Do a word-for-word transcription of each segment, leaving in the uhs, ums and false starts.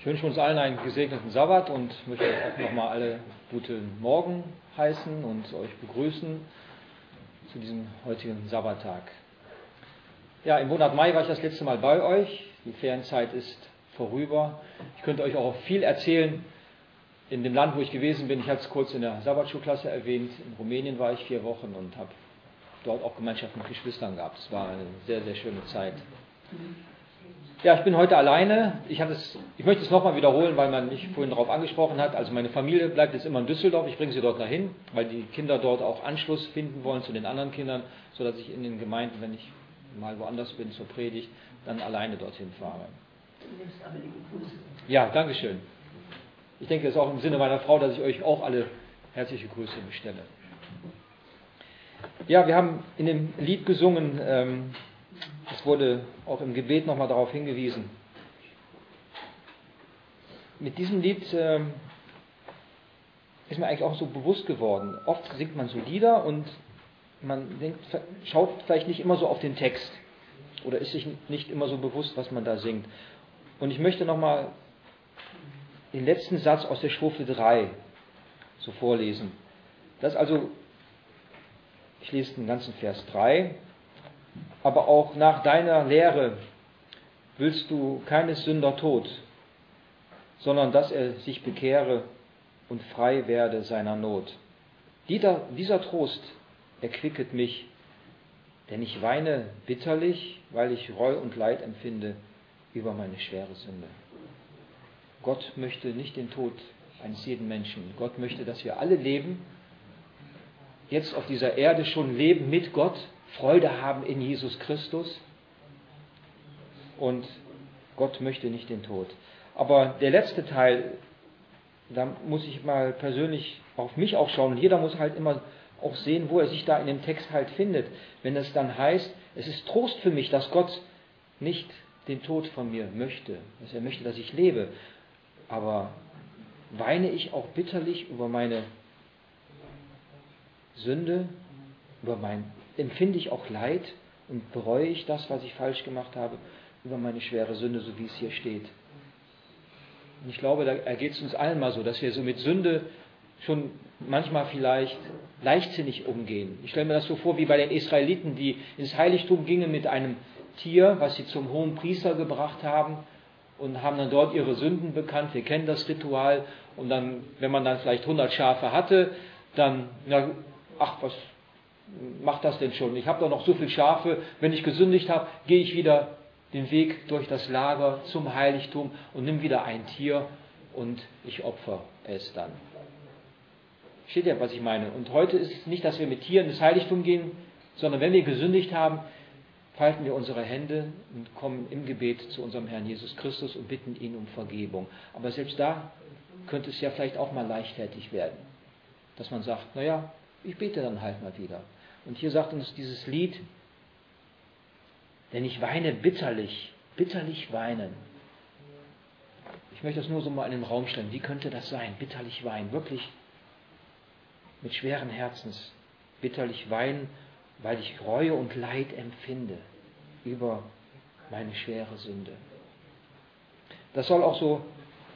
Ich wünsche uns allen einen gesegneten Sabbat und möchte euch auch nochmal alle guten Morgen heißen und euch begrüßen zu diesem heutigen Sabbattag. Ja, im Monat Mai war ich das letzte Mal bei euch. Die Ferienzeit ist vorüber. Ich könnte euch auch viel erzählen in dem Land, wo ich gewesen bin. Ich habe es kurz in der Sabbatschulklasse erwähnt. In Rumänien war ich vier Wochen und habe dort auch Gemeinschaft mit Geschwistern gehabt. Es war eine sehr, sehr schöne Zeit. Ja, ich bin heute alleine. Ich, hatte es, ich möchte es nochmal wiederholen, weil man mich vorhin darauf angesprochen hat. Also meine Familie bleibt jetzt immer in Düsseldorf. Ich bringe sie dort dahin, weil die Kinder dort auch Anschluss finden wollen zu den anderen Kindern, sodass ich in den Gemeinden, wenn ich mal woanders bin zur Predigt, dann alleine dorthin fahre. Du nimmst aber liebe Grüße. Ja, danke schön. Ich denke, es ist auch im Sinne meiner Frau, dass ich euch auch alle herzliche Grüße bestelle. Ja, wir haben in dem Lied gesungen, ähm, es wurde auch im Gebet nochmal darauf hingewiesen. Mit diesem Lied ähm, ist mir eigentlich auch so bewusst geworden. Oft singt man so Lieder und man denkt, schaut vielleicht nicht immer so auf den Text oder ist sich nicht immer so bewusst, was man da singt. Und ich möchte nochmal den letzten Satz aus der Strophe drei so vorlesen. Das ist also, ich lese den ganzen Vers drei. Aber auch nach deiner Lehre willst du keines Sünder Tod, sondern dass er sich bekehre und frei werde seiner Not. Dieser, dieser Trost erquicket mich, denn ich weine bitterlich, weil ich Reue und Leid empfinde über meine schwere Sünde. Gott möchte nicht den Tod eines jeden Menschen. Gott möchte, dass wir alle leben, jetzt auf dieser Erde schon leben mit Gott, Freude haben in Jesus Christus. Und Gott möchte nicht den Tod. Aber der letzte Teil, da muss ich mal persönlich auf mich auch schauen. Und jeder muss halt immer auch sehen, wo er sich da in dem Text halt findet. Wenn es dann heißt, es ist Trost für mich, dass Gott nicht den Tod von mir möchte, dass er möchte, dass ich lebe. Aber weine ich auch bitterlich über meine Sünde, über mein, empfinde ich auch Leid und bereue ich das, was ich falsch gemacht habe, über meine schwere Sünde, so wie es hier steht. Und ich glaube, da ergeht es uns allen mal so, dass wir so mit Sünde schon manchmal vielleicht leichtsinnig umgehen. Ich stelle mir das so vor, wie bei den Israeliten, die ins Heiligtum gingen mit einem Tier, was sie zum hohen Priester gebracht haben und haben dann dort ihre Sünden bekannt. Wir kennen das Ritual. Und dann, wenn man dann vielleicht hundert Schafe hatte, dann, na, ach, was macht das denn schon? Ich habe doch noch so viele Schafe. Wenn ich gesündigt habe, gehe ich wieder den Weg durch das Lager zum Heiligtum und nimm wieder ein Tier und ich opfer es dann. Steht ja, was ich meine. Und heute ist es nicht, dass wir mit Tieren ins Heiligtum gehen, sondern wenn wir gesündigt haben, falten wir unsere Hände und kommen im Gebet zu unserem Herrn Jesus Christus und bitten ihn um Vergebung. Aber selbst da könnte es ja vielleicht auch mal leichtfertig werden, dass man sagt, naja, ich bete dann halt mal wieder. Und hier sagt uns dieses Lied, denn ich weine bitterlich, bitterlich weinen. Ich möchte das nur so mal in den Raum stellen. Wie könnte das sein? Bitterlich weinen, wirklich mit schweren Herzens. Bitterlich weinen, weil ich Reue und Leid empfinde über meine schwere Sünde. Das soll auch so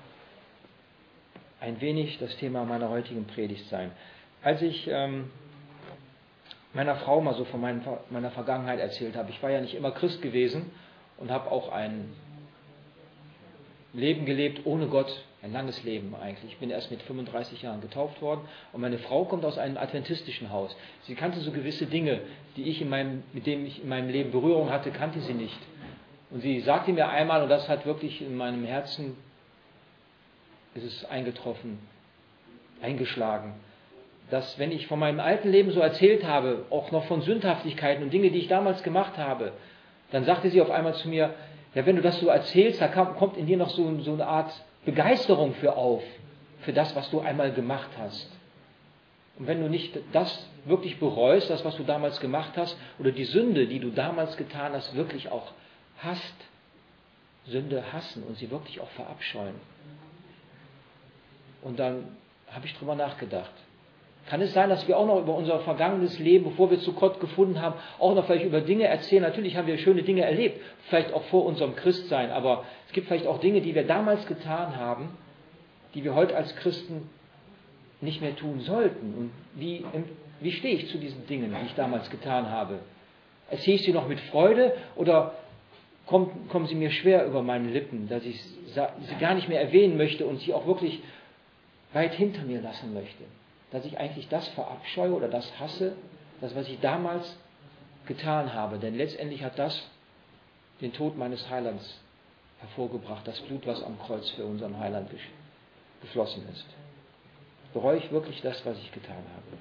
ein wenig das Thema meiner heutigen Predigt sein. Als ich ähm, meiner Frau mal so von meinen, meiner Vergangenheit erzählt habe, ich war ja nicht immer Christ gewesen und habe auch ein Leben gelebt ohne Gott, ein langes Leben eigentlich. Ich bin erst mit fünfunddreißig Jahren getauft worden und meine Frau kommt aus einem adventistischen Haus. Sie kannte so gewisse Dinge, die ich in meinem, mit denen ich in meinem Leben Berührung hatte, kannte sie nicht. Und sie sagte mir einmal, und das hat wirklich in meinem Herzen, ist es eingetroffen, eingeschlagen, dass wenn ich von meinem alten Leben so erzählt habe, auch noch von Sündhaftigkeiten und Dinge, die ich damals gemacht habe, dann sagte sie auf einmal zu mir, ja, wenn du das so erzählst, da kommt in dir noch so, so eine Art Begeisterung für auf, für das, was du einmal gemacht hast. Und wenn du nicht das wirklich bereust, das, was du damals gemacht hast, oder die Sünde, die du damals getan hast, wirklich auch hasst, Sünde hassen und sie wirklich auch verabscheuen. Und dann habe ich drüber nachgedacht. Kann es sein, dass wir auch noch über unser vergangenes Leben, bevor wir zu Gott gefunden haben, auch noch vielleicht über Dinge erzählen? Natürlich haben wir schöne Dinge erlebt, vielleicht auch vor unserem Christsein, aber es gibt vielleicht auch Dinge, die wir damals getan haben, die wir heute als Christen nicht mehr tun sollten. Und wie, wie stehe ich zu diesen Dingen, die ich damals getan habe? Erzähle ich sie noch mit Freude oder kommen, kommen sie mir schwer über meine Lippen, dass ich sie gar nicht mehr erwähnen möchte und sie auch wirklich weit hinter mir lassen möchte? Dass ich eigentlich das verabscheue oder das hasse, das, was ich damals getan habe. Denn letztendlich hat das den Tod meines Heilands hervorgebracht, das Blut, was am Kreuz für unseren Heiland geflossen ist. Bereue ich wirklich das, was ich getan habe?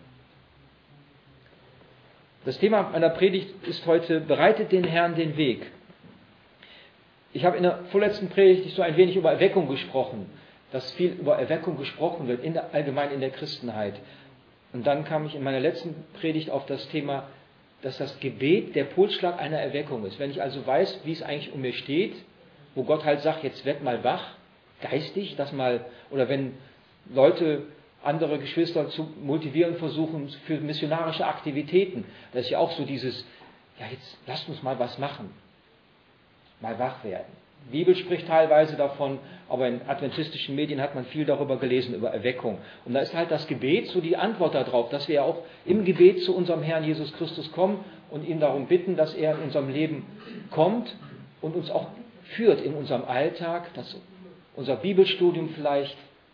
Das Thema meiner Predigt ist heute: Bereitet den Herrn den Weg. Ich habe in der vorletzten Predigt so ein wenig über Erweckung gesprochen, dass viel über Erweckung gesprochen wird, in der, allgemein in der Christenheit. Und dann kam ich in meiner letzten Predigt auf das Thema, dass das Gebet der Pulsschlag einer Erweckung ist. Wenn ich also weiß, wie es eigentlich um mir steht, wo Gott halt sagt, jetzt werd mal wach, geistig, das mal, oder wenn Leute, andere Geschwister zu motivieren versuchen für missionarische Aktivitäten, das ist ja auch so dieses, ja jetzt lasst uns mal was machen, mal wach werden. Die Bibel spricht teilweise davon, aber in adventistischen Medien hat man viel darüber gelesen, über Erweckung. Und da ist halt das Gebet so die Antwort darauf, dass wir ja auch im Gebet zu unserem Herrn Jesus Christus kommen und ihn darum bitten, dass er in unserem Leben kommt und uns auch führt in unserem Alltag, dass unser Bibelstudium vielleicht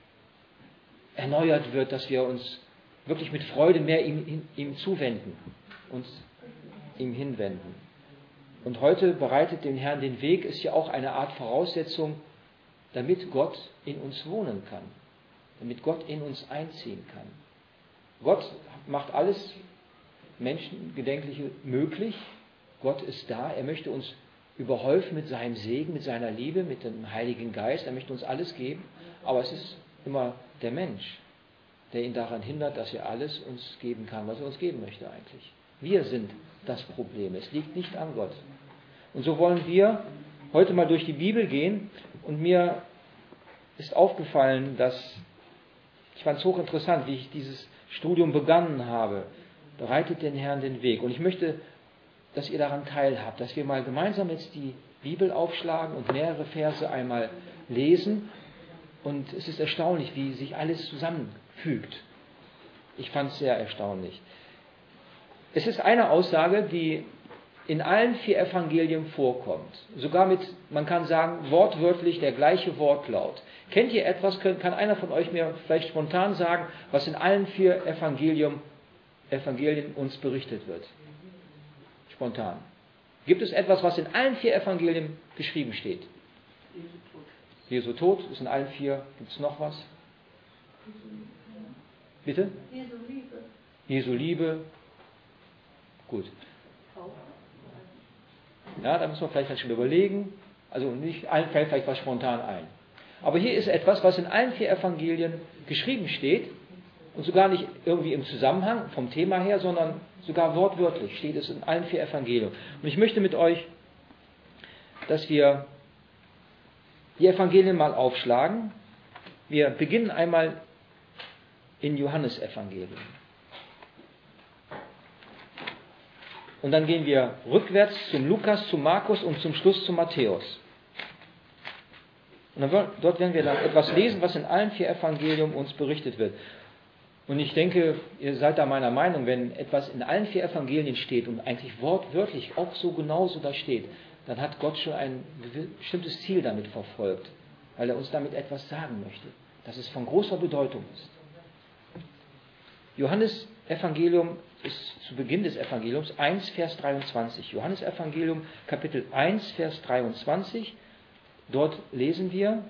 erneuert wird, dass wir uns wirklich mit Freude mehr ihm, ihm zuwenden, uns ihm hinwenden. Und heute bereitet den Herrn den Weg, ist ja auch eine Art Voraussetzung, damit Gott in uns wohnen kann, damit Gott in uns einziehen kann. Gott macht alles Menschengedenkliche möglich. Gott ist da, er möchte uns überhäufen mit seinem Segen, mit seiner Liebe, mit dem Heiligen Geist, er möchte uns alles geben, aber es ist immer der Mensch, der ihn daran hindert, dass er alles uns geben kann, was er uns geben möchte eigentlich. Wir sind das Problem, es liegt nicht an Gott. Und so wollen wir heute mal durch die Bibel gehen und mir ist aufgefallen, dass, ich fand es hochinteressant, wie ich dieses Studium begonnen habe, bereitet den Herrn den Weg. Und ich möchte, dass ihr daran teilhabt, dass wir mal gemeinsam jetzt die Bibel aufschlagen und mehrere Verse einmal lesen. Und es ist erstaunlich, wie sich alles zusammenfügt. Ich fand es sehr erstaunlich. Es ist eine Aussage, die in allen vier Evangelien vorkommt. Sogar mit, man kann sagen, wortwörtlich der gleiche Wortlaut. Kennt ihr etwas, kann einer von euch mir vielleicht spontan sagen, was in allen vier Evangelium, Evangelien uns berichtet wird? Spontan. Gibt es etwas, was in allen vier Evangelien geschrieben steht? Jesu Tod ist in allen vier. Gibt es noch was? Bitte? Jesu Liebe. Jesu Liebe. Gut. Ja, da müssen wir vielleicht schon überlegen. Also nicht allen fällt vielleicht was spontan ein. Aber hier ist etwas, was in allen vier Evangelien geschrieben steht und sogar nicht irgendwie im Zusammenhang vom Thema her, sondern sogar wortwörtlich steht es in allen vier Evangelien. Und ich möchte mit euch, dass wir die Evangelien mal aufschlagen. Wir beginnen einmal in Johannesevangelium. Und dann gehen wir rückwärts zum Lukas, zum Markus und zum Schluss zum Matthäus. Und dann, dort werden wir dann etwas lesen, was in allen vier Evangelien uns berichtet wird. Und ich denke, ihr seid da meiner Meinung, wenn etwas in allen vier Evangelien steht und eigentlich wortwörtlich auch so genauso da steht, dann hat Gott schon ein bestimmtes Ziel damit verfolgt, weil er uns damit etwas sagen möchte, dass es von großer Bedeutung ist. Johannes Evangelium ist zu Beginn des Evangeliums eins, Vers dreiundzwanzig. Johannes Evangelium, Kapitel eins, Vers dreiundzwanzig. Dort lesen wir: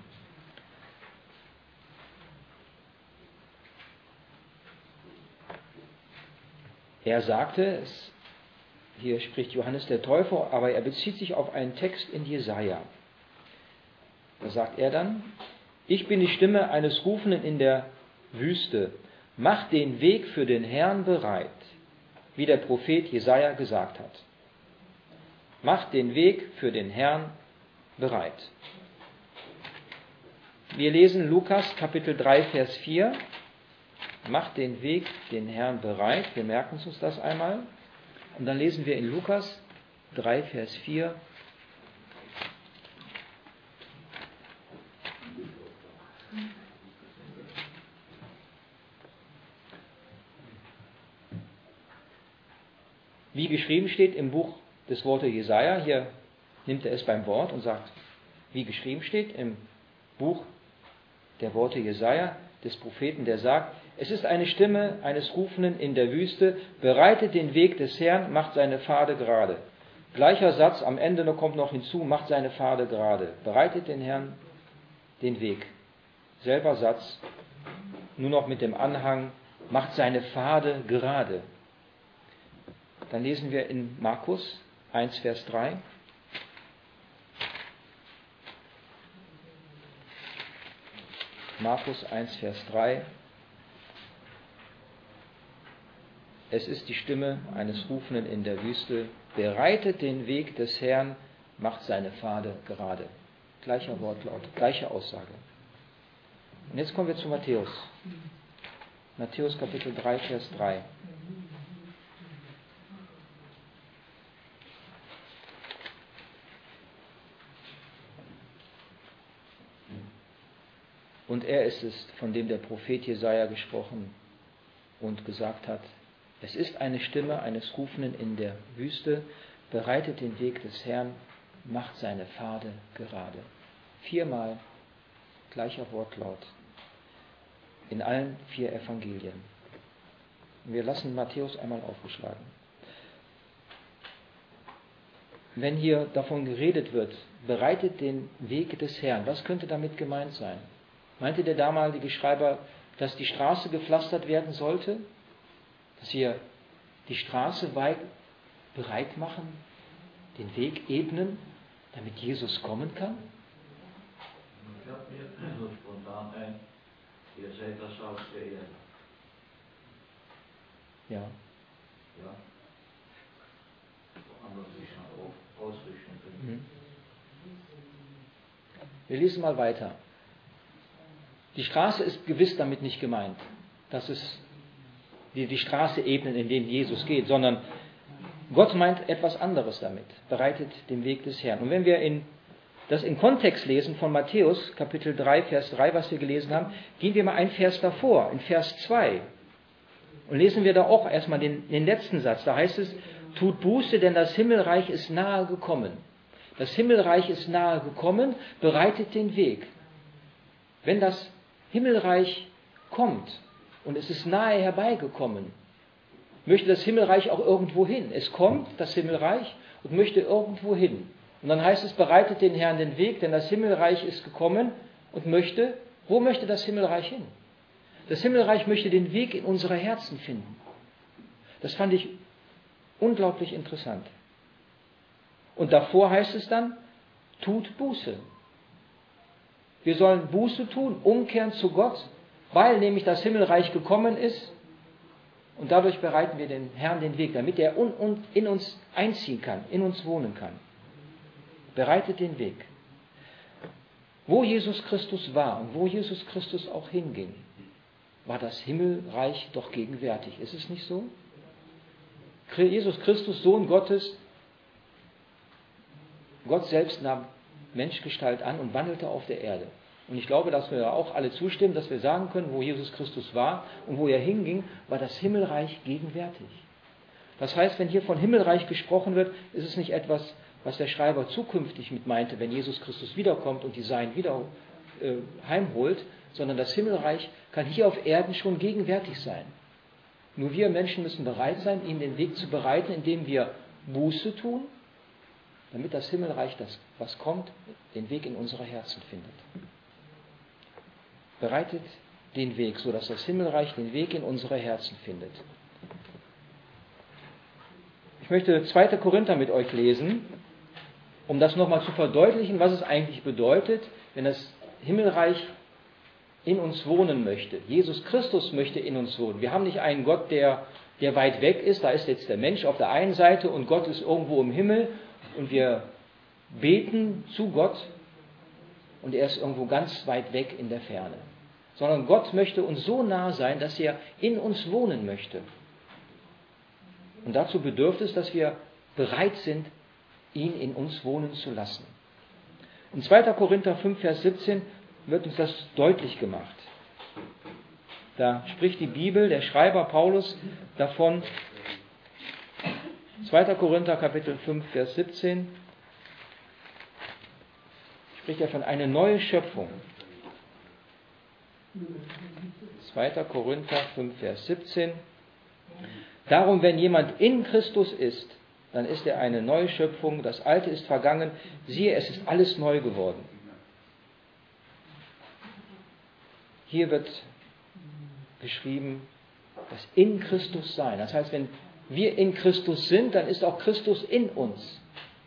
Er sagte, es, hier spricht Johannes der Täufer, aber er bezieht sich auf einen Text in Jesaja. Da sagt er dann: Ich bin die Stimme eines Rufenden in der Wüste. Macht den Weg für den Herrn bereit, wie der Prophet Jesaja gesagt hat. Macht den Weg für den Herrn bereit. Wir lesen Lukas Kapitel drei, Vers vier. macht den Weg den Herrn bereit. Wir merken uns das einmal. Und dann lesen wir in Lukas drei, Vers vier. Wie geschrieben steht im Buch des Wortes Jesaja, hier nimmt er es beim Wort und sagt, wie geschrieben steht im Buch der Worte Jesaja, des Propheten, der sagt, es ist eine Stimme eines Rufenden in der Wüste, bereitet den Weg des Herrn, macht seine Pfade gerade. Gleicher Satz, am Ende noch kommt noch hinzu, macht seine Pfade gerade. Bereitet den Herrn den Weg. Selber Satz, nur noch mit dem Anhang, macht seine Pfade gerade. Dann lesen wir in Markus eins, Vers drei. Markus eins, Vers drei. Es ist die Stimme eines Rufenden in der Wüste, bereitet den Weg des Herrn, macht seine Pfade gerade. Gleicher Wortlaut, gleiche Aussage. Und jetzt kommen wir zu Matthäus. Matthäus Kapitel drei, Vers drei. Und er ist es, von dem der Prophet Jesaja gesprochen und gesagt hat, es ist eine Stimme eines Rufenden in der Wüste, bereitet den Weg des Herrn, macht seine Pfade gerade. Viermal gleicher Wortlaut in allen vier Evangelien. Wir lassen Matthäus einmal aufgeschlagen. Wenn hier davon geredet wird, bereitet den Weg des Herrn, was könnte damit gemeint sein? Meinte der damalige Schreiber, dass die Straße gepflastert werden sollte? Dass wir die Straße weit bereit machen, den Weg ebnen, damit Jesus kommen kann? Ich habe mir so spontan ein, ihr seid das Salz der Erde. Ja. Ja. Woanders sich noch ausrichten können. Wir lesen mal weiter. Die Straße ist gewiss damit nicht gemeint, dass es die, die Straße ebnen, in den Jesus geht, sondern Gott meint etwas anderes damit, bereitet den Weg des Herrn. Und wenn wir in, das in Kontext lesen von Matthäus, Kapitel drei, Vers drei, was wir gelesen haben, gehen wir mal einen Vers davor, in Vers zwei. Und lesen wir da auch erstmal den, den letzten Satz. Da heißt es, tut Buße, denn das Himmelreich ist nahe gekommen. Das Himmelreich ist nahe gekommen, bereitet den Weg. Wenn das Himmelreich kommt und es ist nahe herbeigekommen, möchte das Himmelreich auch irgendwo hin. Es kommt, das Himmelreich, und möchte irgendwo hin. Und dann heißt es, bereitet den Herrn den Weg, denn das Himmelreich ist gekommen und möchte, wo möchte das Himmelreich hin? Das Himmelreich möchte den Weg in unsere Herzen finden. Das fand ich unglaublich interessant. Und davor heißt es dann, tut Buße. Wir sollen Buße tun, umkehren zu Gott, weil nämlich das Himmelreich gekommen ist. Und dadurch bereiten wir den Herrn den Weg, damit er in uns einziehen kann, in uns wohnen kann. Bereitet den Weg. Wo Jesus Christus war und wo Jesus Christus auch hinging, war das Himmelreich doch gegenwärtig. Ist es nicht so? Jesus Christus, Sohn Gottes, Gott selbst nahm Menschgestalt an und wandelte auf der Erde. Und ich glaube, dass wir auch alle zustimmen, dass wir sagen können, wo Jesus Christus war und wo er hinging, war das Himmelreich gegenwärtig. Das heißt, wenn hier von Himmelreich gesprochen wird, ist es nicht etwas, was der Schreiber zukünftig mit meinte, wenn Jesus Christus wiederkommt und die Seinen wieder äh, heimholt, sondern das Himmelreich kann hier auf Erden schon gegenwärtig sein. Nur wir Menschen müssen bereit sein, ihm den Weg zu bereiten, indem wir Buße tun, damit das Himmelreich, das was kommt, den Weg in unsere Herzen findet. Bereitet den Weg, sodass das Himmelreich den Weg in unsere Herzen findet. Ich möchte zweiter Korinther mit euch lesen, um das nochmal zu verdeutlichen, was es eigentlich bedeutet, wenn das Himmelreich in uns wohnen möchte. Jesus Christus möchte in uns wohnen. Wir haben nicht einen Gott, der, der weit weg ist, da ist jetzt der Mensch auf der einen Seite und Gott ist irgendwo im Himmel und wir beten zu Gott und er ist irgendwo ganz weit weg in der Ferne. sondern Gott möchte uns so nah sein, dass er in uns wohnen möchte. Und dazu bedürft es, dass wir bereit sind, ihn in uns wohnen zu lassen. In zweiter Korinther fünf, Vers siebzehn wird uns das deutlich gemacht. Da spricht die Bibel, der Schreiber Paulus, davon, zweiter Korinther Kapitel fünf, Vers siebzehn, spricht er von einer neuen Schöpfung. zweiter Korinther fünf, Vers siebzehn. Darum, wenn jemand in Christus ist, dann ist er eine neue Schöpfung, das Alte ist vergangen, siehe, es ist alles neu geworden. Hier wird geschrieben, das in Christus sein. Das heißt, wenn wir in Christus sind, dann ist auch Christus in uns.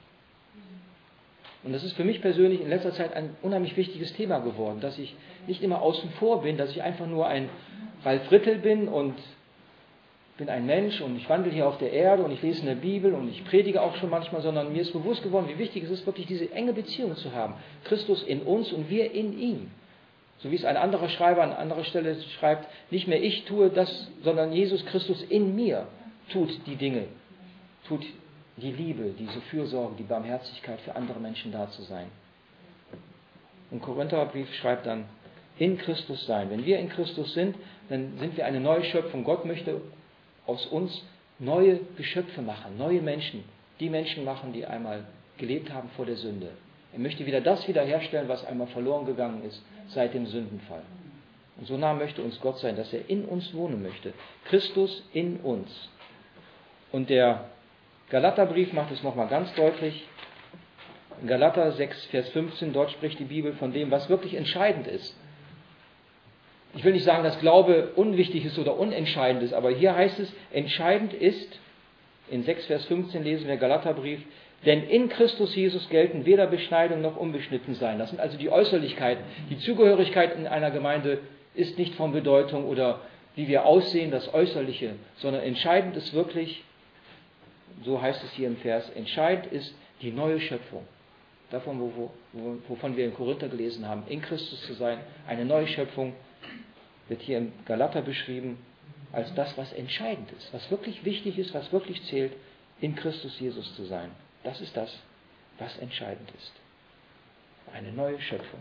Und das ist für mich persönlich in letzter Zeit ein unheimlich wichtiges Thema geworden, dass ich nicht immer außen vor bin, dass ich einfach nur ein Ralf Rittel bin und bin ein Mensch und ich wandle hier auf der Erde und ich lese in der Bibel und ich predige auch schon manchmal, sondern mir ist bewusst geworden, wie wichtig es ist, wirklich diese enge Beziehung zu haben. Christus in uns und wir in ihm. So wie es ein anderer Schreiber an anderer Stelle schreibt, nicht mehr ich tue das, sondern Jesus Christus in mir tut die Dinge, tut die Liebe, diese Fürsorge, die Barmherzigkeit für andere Menschen da zu sein. Und Korintherbrief schreibt dann, in Christus sein. Wenn wir in Christus sind, dann sind wir eine neue Schöpfung. Gott möchte aus uns neue Geschöpfe machen, neue Menschen, die Menschen machen, die einmal gelebt haben vor der Sünde. Er möchte wieder das wiederherstellen, was einmal verloren gegangen ist seit dem Sündenfall. Und so nah möchte uns Gott sein, dass er in uns wohnen möchte. Christus in uns. Und der Galaterbrief macht es nochmal ganz deutlich. In Galater sechs, Vers fünfzehn, dort spricht die Bibel von dem, was wirklich entscheidend ist. Ich will nicht sagen, dass Glaube unwichtig ist oder unentscheidend ist, aber hier heißt es, entscheidend ist, in sechs, Vers fünfzehn lesen wir Galaterbrief, denn in Christus Jesus gelten weder Beschneidung noch Unbeschnittensein. Das sind also die Äußerlichkeiten. Die Zugehörigkeit in einer Gemeinde ist nicht von Bedeutung oder wie wir aussehen, das Äußerliche, sondern entscheidend ist wirklich, so heißt es hier im Vers, entscheidend ist die neue Schöpfung. Davon, wo, wo, wovon wir in Korinther gelesen haben, in Christus zu sein, eine neue Schöpfung, wird hier im Galater beschrieben als das, was entscheidend ist, was wirklich wichtig ist, was wirklich zählt, in Christus Jesus zu sein. Das ist das, was entscheidend ist. Eine neue Schöpfung.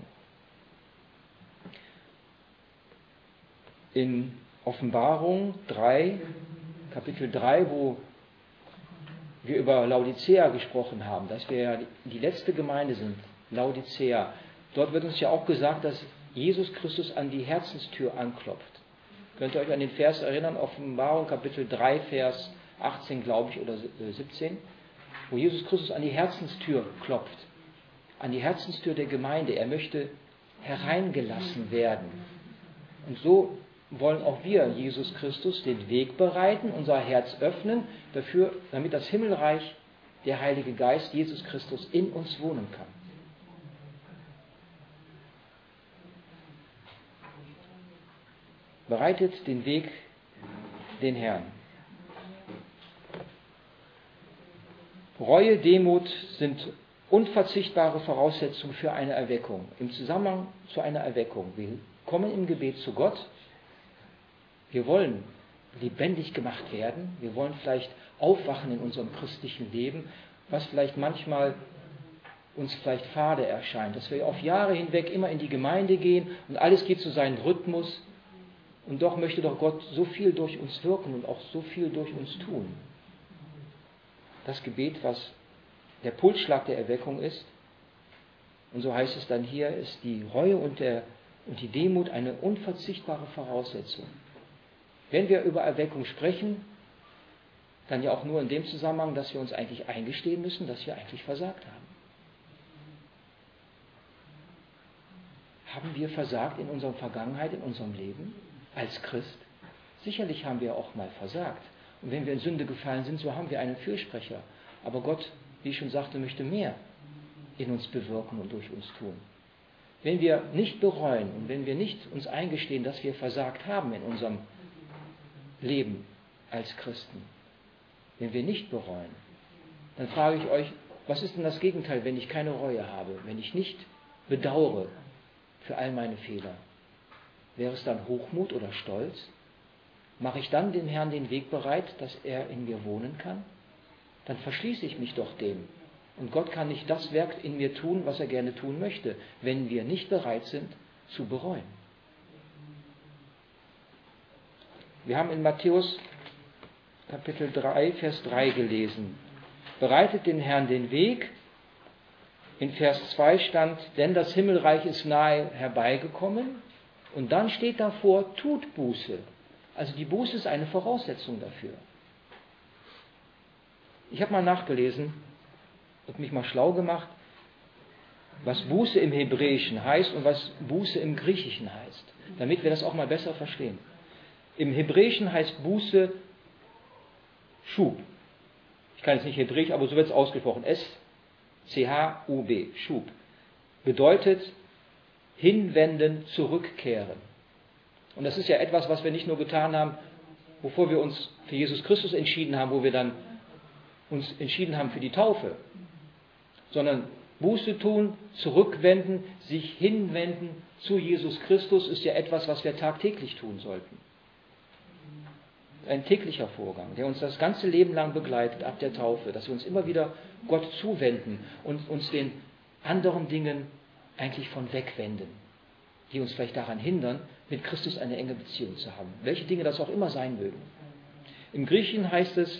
In Offenbarung drei, Kapitel drei, wo wir über Laodicea gesprochen haben, dass wir ja die letzte Gemeinde sind, Laodicea. Dort wird uns ja auch gesagt, dass Jesus Christus an die Herzenstür anklopft. Könnt ihr euch an den Vers erinnern, Offenbarung Kapitel drei, Vers achtzehn, glaube ich, oder siebzehn, wo Jesus Christus an die Herzenstür klopft, an die Herzenstür der Gemeinde. Er möchte hereingelassen werden. Und so wollen auch wir Jesus Christus den Weg bereiten, unser Herz öffnen, dafür, damit das Himmelreich, der Heilige Geist, Jesus Christus in uns wohnen kann. Bereitet den Weg den Herrn. Reue, Demut sind unverzichtbare Voraussetzungen für eine Erweckung. Im Zusammenhang zu einer Erweckung. Wir kommen im Gebet zu Gott. Wir wollen lebendig gemacht werden. Wir wollen vielleicht aufwachen in unserem christlichen Leben, was vielleicht manchmal uns vielleicht fade erscheint. Dass wir auf Jahre hinweg immer in die Gemeinde gehen und alles geht zu seinem Rhythmus. Und doch möchte doch Gott so viel durch uns wirken und auch so viel durch uns tun. Das Gebet, was der Pulsschlag der Erweckung ist, und so heißt es dann hier, ist die Reue und, der, und die Demut eine unverzichtbare Voraussetzung. Wenn wir über Erweckung sprechen, dann ja auch nur in dem Zusammenhang, dass wir uns eigentlich eingestehen müssen, dass wir eigentlich versagt haben. Haben wir versagt in unserer Vergangenheit, in unserem Leben? Als Christ? Sicherlich haben wir auch mal versagt. Und wenn wir in Sünde gefallen sind, so haben wir einen Fürsprecher. Aber Gott, wie ich schon sagte, möchte mehr in uns bewirken und durch uns tun. Wenn wir nicht bereuen und wenn wir nicht uns eingestehen, dass wir versagt haben in unserem Leben als Christen, wenn wir nicht bereuen, dann frage ich euch, was ist denn das Gegenteil, wenn ich keine Reue habe, wenn ich nicht bedauere für all meine Fehler? Wäre es dann Hochmut oder Stolz? Mache ich dann dem Herrn den Weg bereit, dass er in mir wohnen kann? Dann verschließe ich mich doch dem. Und Gott kann nicht das Werk in mir tun, was er gerne tun möchte, wenn wir nicht bereit sind zu bereuen. Wir haben in Matthäus Kapitel drei, Vers drei gelesen. Bereitet den Herrn den Weg. In Vers zwei stand, denn das Himmelreich ist nahe herbeigekommen. Und dann steht davor, tut Buße. Also die Buße ist eine Voraussetzung dafür. Ich habe mal nachgelesen und mich mal schlau gemacht, was Buße im Hebräischen heißt und was Buße im Griechischen heißt, damit wir das auch mal besser verstehen. Im Hebräischen heißt Buße Schub. Ich kann jetzt nicht Hebräisch, aber so wird es ausgesprochen. S C H U B, Schub. Bedeutet hinwenden, zurückkehren. Und das ist ja etwas, was wir nicht nur getan haben, bevor wir uns für Jesus Christus entschieden haben, wo wir dann uns entschieden haben für die Taufe, sondern Buße tun, zurückwenden, sich hinwenden zu Jesus Christus ist ja etwas, was wir tagtäglich tun sollten. Ein täglicher Vorgang, der uns das ganze Leben lang begleitet, ab der Taufe, dass wir uns immer wieder Gott zuwenden und uns den anderen Dingen eigentlich von wegwenden, die uns vielleicht daran hindern, mit Christus eine enge Beziehung zu haben. Welche Dinge das auch immer sein mögen. Im Griechischen heißt es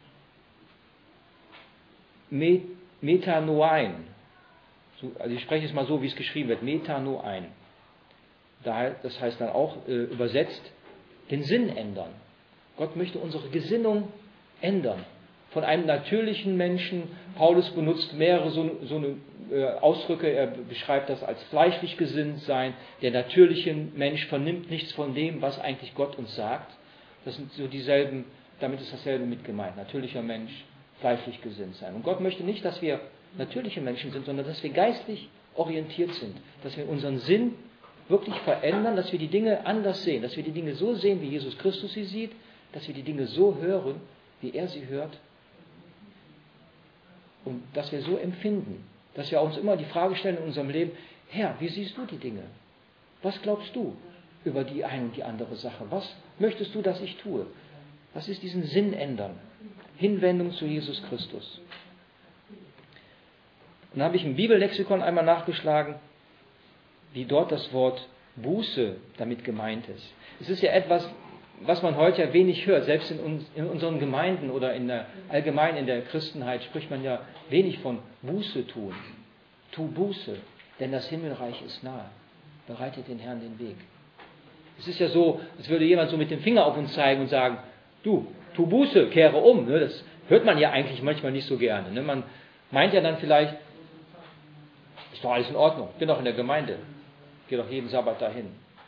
Metanoein. Also ich spreche es mal so, wie es geschrieben wird. Metanoein. Das heißt dann auch äh, übersetzt, den Sinn ändern. Gott möchte unsere Gesinnung ändern. Von einem natürlichen Menschen, Paulus benutzt mehrere so, so eine, äh, Ausdrücke, er beschreibt das als fleischlich gesinnt sein. Der natürliche Mensch vernimmt nichts von dem, was eigentlich Gott uns sagt. Das sind so dieselben, damit ist dasselbe mit gemeint. Natürlicher Mensch, fleischlich gesinnt sein. Und Gott möchte nicht, dass wir natürliche Menschen sind, sondern dass wir geistlich orientiert sind. Dass wir unseren Sinn wirklich verändern, dass wir die Dinge anders sehen. Dass wir die Dinge so sehen, wie Jesus Christus sie sieht. Dass wir die Dinge so hören, wie er sie hört. Und dass wir so empfinden. Dass wir uns immer die Frage stellen in unserem Leben, Herr, wie siehst du die Dinge? Was glaubst du über die eine und die andere Sache? Was möchtest du, dass ich tue? Was ist diesen Sinn ändern? Hinwendung zu Jesus Christus. Und dann habe ich im Bibellexikon einmal nachgeschlagen, wie dort das Wort Buße damit gemeint ist. Es ist ja etwas, was man heute ja wenig hört. Selbst in, uns, in unseren Gemeinden oder in der, allgemein in der Christenheit spricht man ja wenig von Buße tun. Tu Buße, denn das Himmelreich ist nahe. Bereitet den Herrn den Weg. Es ist ja so, als würde jemand so mit dem Finger auf uns zeigen und sagen, du, tu Buße, kehre um. Das hört man ja eigentlich manchmal nicht so gerne. Man meint ja dann vielleicht, ist doch alles in Ordnung, bin doch in der Gemeinde, gehe doch jeden Sabbat dahin.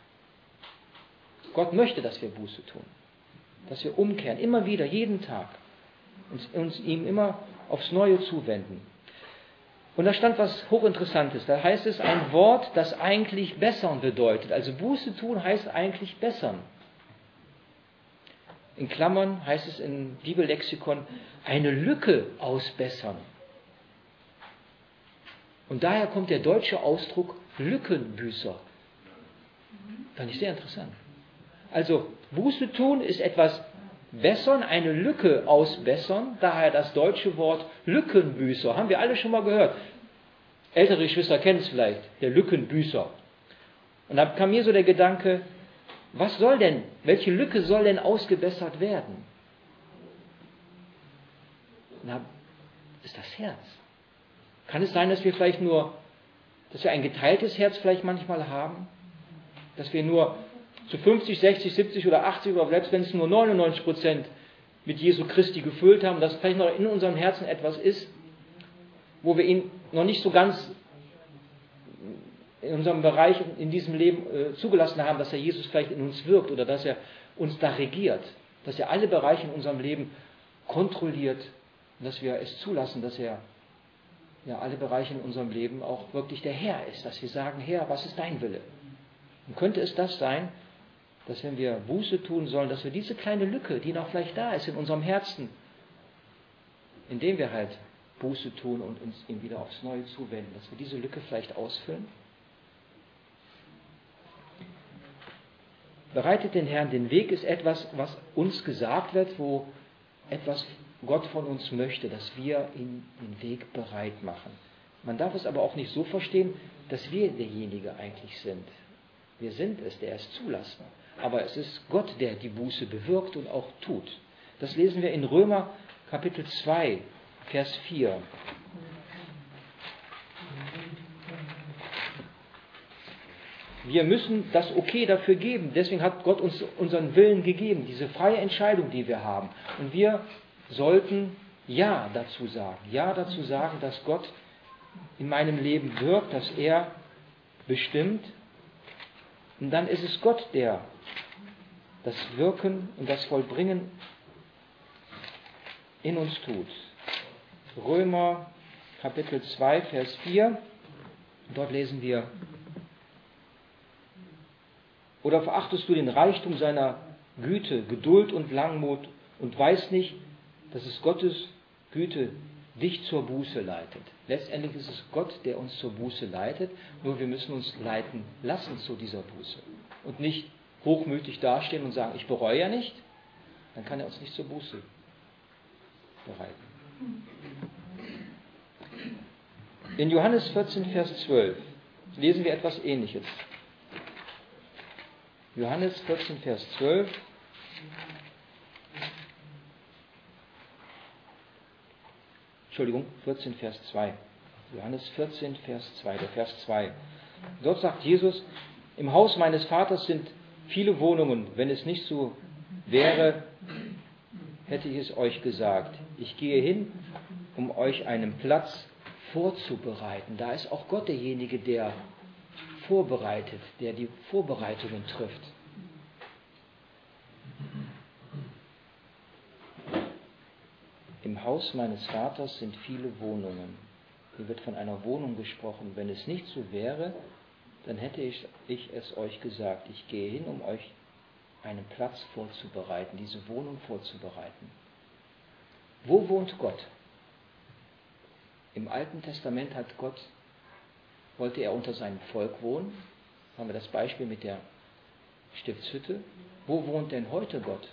Gott möchte, dass wir Buße tun, dass wir umkehren, immer wieder, jeden Tag, uns, uns ihm immer aufs Neue zuwenden. Und da stand was Hochinteressantes, da heißt es ein Wort, das eigentlich bessern bedeutet. Also Buße tun heißt eigentlich bessern. In Klammern heißt es im Bibellexikon, eine Lücke ausbessern. Und daher kommt der deutsche Ausdruck Lückenbüßer. Fand ich sehr interessant. Also Buße tun ist etwas bessern, eine Lücke ausbessern, daher das deutsche Wort Lückenbüßer. Haben wir alle schon mal gehört. Ältere Geschwister kennen es vielleicht, der Lückenbüßer. Und da kam mir so der Gedanke, was soll denn, welche Lücke soll denn ausgebessert werden? Na, ist das Herz. Kann es sein, dass wir vielleicht nur, dass wir ein geteiltes Herz vielleicht manchmal haben? Dass wir nur zu fünfzig, sechzig, siebzig oder achtzig oder selbst wenn es nur neunundneunzig Prozent mit Jesu Christi gefüllt haben, dass vielleicht noch in unserem Herzen etwas ist, wo wir ihn noch nicht so ganz in unserem Bereich, in diesem Leben äh, zugelassen haben, dass er Jesus vielleicht in uns wirkt oder dass er uns da regiert, dass er alle Bereiche in unserem Leben kontrolliert und dass wir es zulassen, dass er ja alle Bereiche in unserem Leben auch wirklich der Herr ist, dass wir sagen, Herr, was ist dein Wille? Und könnte es das sein, dass wenn wir Buße tun sollen, dass wir diese kleine Lücke, die noch vielleicht da ist in unserem Herzen, indem wir halt Buße tun und uns ihm wieder aufs Neue zuwenden, dass wir diese Lücke vielleicht ausfüllen? Bereitet den Herrn den Weg ist etwas, was uns gesagt wird, wo etwas Gott von uns möchte, dass wir ihm den Weg bereit machen. Man darf es aber auch nicht so verstehen, dass wir derjenige eigentlich sind. Wir sind es, der es zulässt. Aber es ist Gott, der die Buße bewirkt und auch tut. Das lesen wir in Römer Kapitel zwei, Vers vier. Wir müssen das Okay dafür geben. Deswegen hat Gott uns unseren Willen gegeben, diese freie Entscheidung, die wir haben. Und wir sollten Ja dazu sagen. Ja dazu sagen, dass Gott in meinem Leben wirkt, dass er bestimmt. Und dann ist es Gott, der das Wirken und das Vollbringen in uns tut. Römer Kapitel zwei, Vers vier. Dort lesen wir: Oder verachtest du den Reichtum seiner Güte, Geduld und Langmut und weißt nicht, dass es Gottes Güte dich zur Buße leitet? Letztendlich ist es Gott, der uns zur Buße leitet, nur wir müssen uns leiten lassen zu dieser Buße. Und nicht hochmütig dastehen und sagen, ich bereue ja nicht, dann kann er uns nicht zur Buße bereiten. In Johannes vierzehn, Vers zwölf lesen wir etwas Ähnliches. Johannes vierzehn, Vers zwölf. Entschuldigung, vierzehn, Vers zwei. Johannes vierzehn, Vers zwei, der Vers zwei. Dort sagt Jesus, im Haus meines Vaters sind viele Wohnungen. Wenn es nicht so wäre, hätte ich es euch gesagt. Ich gehe hin, um euch einen Platz vorzubereiten. Da ist auch Gott derjenige, der vorbereitet, der die Vorbereitungen trifft. Im Haus meines Vaters sind viele Wohnungen. Hier wird von einer Wohnung gesprochen. Wenn es nicht so wäre, dann hätte ich, ich es euch gesagt. Ich gehe hin, um euch einen Platz vorzubereiten, diese Wohnung vorzubereiten. Wo wohnt Gott? Im Alten Testament hat Gott, wollte er unter seinem Volk wohnen. Haben wir das Beispiel mit der Stiftshütte. Wo wohnt denn heute Gott?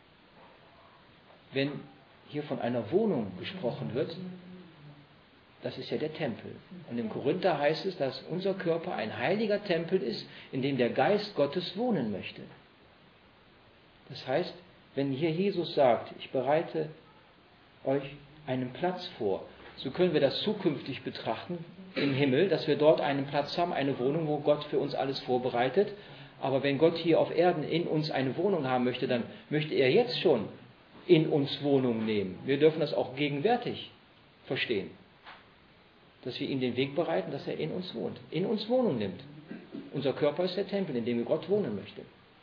Wenn hier von einer Wohnung gesprochen wird, das ist ja der Tempel. Und im Korinther heißt es, dass unser Körper ein heiliger Tempel ist, in dem der Geist Gottes wohnen möchte. Das heißt, wenn hier Jesus sagt, ich bereite euch einen Platz vor, so können wir das zukünftig betrachten im Himmel, dass wir dort einen Platz haben, eine Wohnung, wo Gott für uns alles vorbereitet. Aber wenn Gott hier auf Erden in uns eine Wohnung haben möchte, dann möchte er jetzt schon in uns Wohnung nehmen. Wir dürfen das auch gegenwärtig verstehen, dass wir ihm den Weg bereiten, dass er in uns wohnt, in uns Wohnung nimmt. Unser Körper ist der Tempel, in dem Gott wohnen möchte.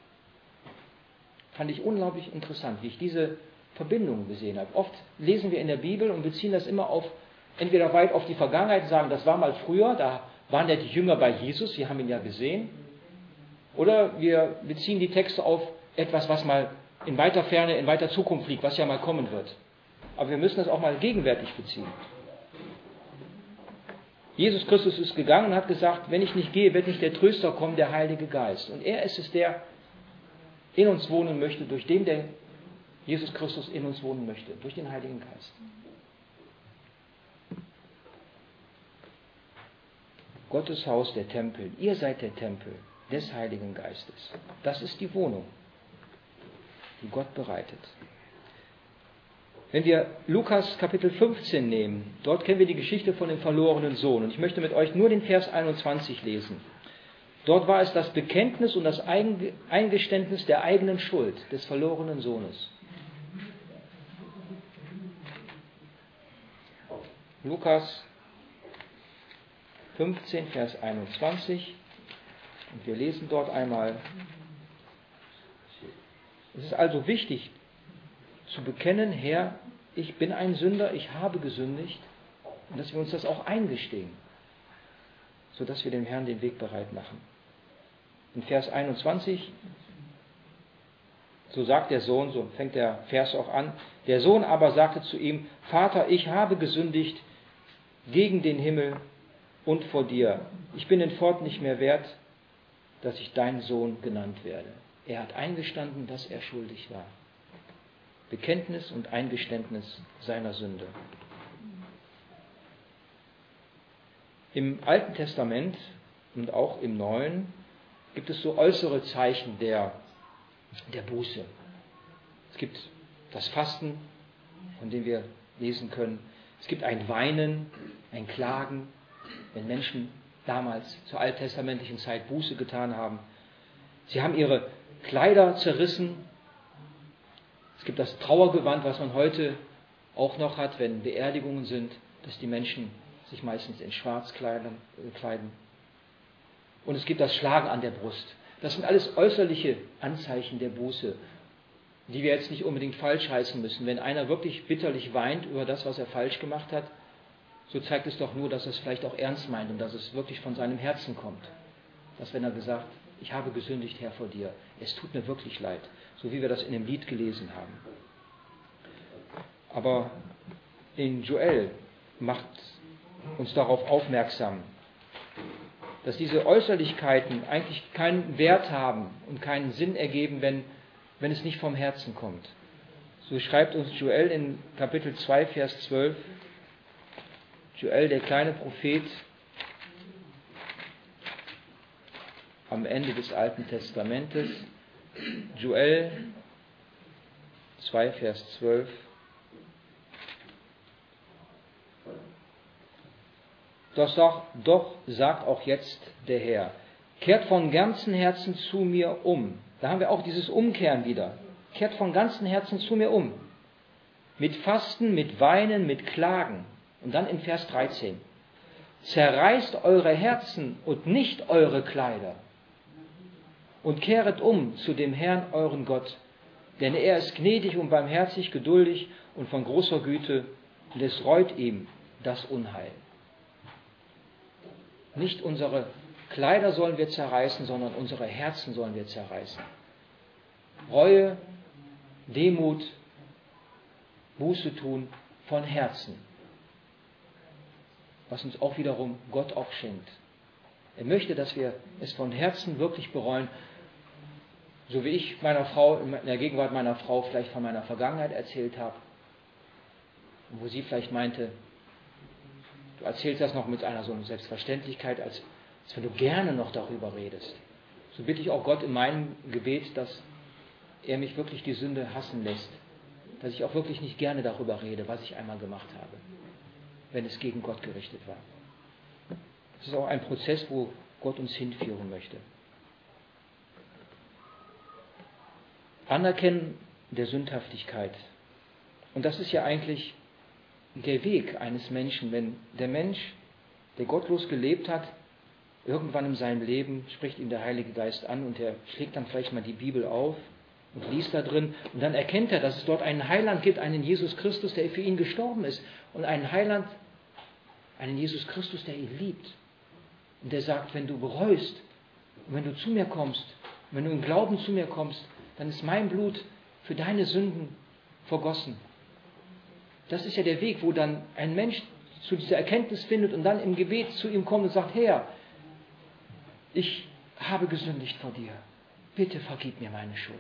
Fand ich unglaublich interessant, wie ich diese Verbindung gesehen habe. Oft lesen wir in der Bibel und beziehen das immer auf, entweder weit auf die Vergangenheit, sagen, das war mal früher, da waren ja die Jünger bei Jesus, sie haben ihn ja gesehen. Oder wir beziehen die Texte auf etwas, was mal in weiter Ferne, in weiter Zukunft liegt, was ja mal kommen wird. Aber wir müssen das auch mal gegenwärtig beziehen. Jesus Christus ist gegangen und hat gesagt, wenn ich nicht gehe, wird nicht der Tröster kommen, der Heilige Geist. Und er ist es, der in uns wohnen möchte, durch den der Jesus Christus in uns wohnen möchte, durch den Heiligen Geist. Gottes Haus, der Tempel. Ihr seid der Tempel des Heiligen Geistes. Das ist die Wohnung, die Gott bereitet. Wenn wir Lukas Kapitel fünfzehn nehmen, dort kennen wir die Geschichte von dem verlorenen Sohn. Und ich möchte mit euch nur den Vers einundzwanzig lesen. Dort war es das Bekenntnis und das Eingeständnis der eigenen Schuld des verlorenen Sohnes. Lukas fünfzehn, Vers einundzwanzig. Und wir lesen dort einmal. Es ist also wichtig zu bekennen, Herr, ich bin ein Sünder, ich habe gesündigt, und dass wir uns das auch eingestehen, sodass wir dem Herrn den Weg bereit machen. In Vers einundzwanzig, so sagt der Sohn, so fängt der Vers auch an, der Sohn aber sagte zu ihm, Vater, ich habe gesündigt gegen den Himmel und vor dir. Ich bin hinfort nicht mehr wert, dass ich dein Sohn genannt werde. Er hat eingestanden, dass er schuldig war. Bekenntnis und Eingeständnis seiner Sünde. Im Alten Testament und auch im Neuen gibt es so äußere Zeichen der, der Buße. Es gibt das Fasten, von dem wir lesen können. Es gibt ein Weinen, ein Klagen, wenn Menschen damals zur alttestamentlichen Zeit Buße getan haben. Sie haben ihre Kleider zerrissen. Es gibt das Trauergewand, was man heute auch noch hat, wenn Beerdigungen sind, dass die Menschen sich meistens in Schwarz kleiden. Und es gibt das Schlagen an der Brust. Das sind alles äußerliche Anzeichen der Buße, die wir jetzt nicht unbedingt falsch heißen müssen. Wenn einer wirklich bitterlich weint über das, was er falsch gemacht hat, so zeigt es doch nur, dass er es vielleicht auch ernst meint und dass es wirklich von seinem Herzen kommt. Dass wenn er gesagt, ich habe gesündigt, Herr, vor dir, es tut mir wirklich leid, so wie wir das in dem Lied gelesen haben. Aber in Joel macht uns darauf aufmerksam, dass diese Äußerlichkeiten eigentlich keinen Wert haben und keinen Sinn ergeben, wenn, wenn es nicht vom Herzen kommt. So schreibt uns Joel in Kapitel zwei, Vers zwölf, Joel, der kleine Prophet, am Ende des Alten Testamentes, Joel zwei, Vers zwölf. Doch, doch, doch sagt auch jetzt der Herr, kehrt von ganzem Herzen zu mir um. Da haben wir auch dieses Umkehren wieder. Kehrt von ganzem Herzen zu mir um. Mit Fasten, mit Weinen, mit Klagen. Und dann in Vers dreizehn. Zerreißt eure Herzen und nicht eure Kleider. Und kehret um zu dem Herrn, euren Gott. Denn er ist gnädig und barmherzig, geduldig und von großer Güte. Und es reut ihm das Unheil. Nicht unsere Kleider sollen wir zerreißen, sondern unsere Herzen sollen wir zerreißen. Reue, Demut, Buße tun von Herzen. Was uns auch wiederum Gott auch schenkt. Er möchte, dass wir es von Herzen wirklich bereuen, so wie ich meiner Frau, in der Gegenwart meiner Frau vielleicht von meiner Vergangenheit erzählt habe, wo sie vielleicht meinte, du erzählst das noch mit einer so einer Selbstverständlichkeit, als, als wenn du gerne noch darüber redest. So bitte ich auch Gott in meinem Gebet, dass er mich wirklich die Sünde hassen lässt. Dass ich auch wirklich nicht gerne darüber rede, was ich einmal gemacht habe, wenn es gegen Gott gerichtet war. Das ist auch ein Prozess, wo Gott uns hinführen möchte. Anerkennen der Sündhaftigkeit. Und das ist ja eigentlich der Weg eines Menschen, wenn der Mensch, der gottlos gelebt hat, irgendwann in seinem Leben spricht ihn der Heilige Geist an und er schlägt dann vielleicht mal die Bibel auf und liest da drin und dann erkennt er, dass es dort einen Heiland gibt, einen Jesus Christus, der für ihn gestorben ist und einen Heiland, einen Jesus Christus, der ihn liebt und der sagt, wenn du bereust und wenn du zu mir kommst, wenn du im Glauben zu mir kommst, dann ist mein Blut für deine Sünden vergossen. Das ist ja der Weg, wo dann ein Mensch zu dieser Erkenntnis findet und dann im Gebet zu ihm kommt und sagt, Herr, ich habe gesündigt vor dir. Bitte vergib mir meine Schuld.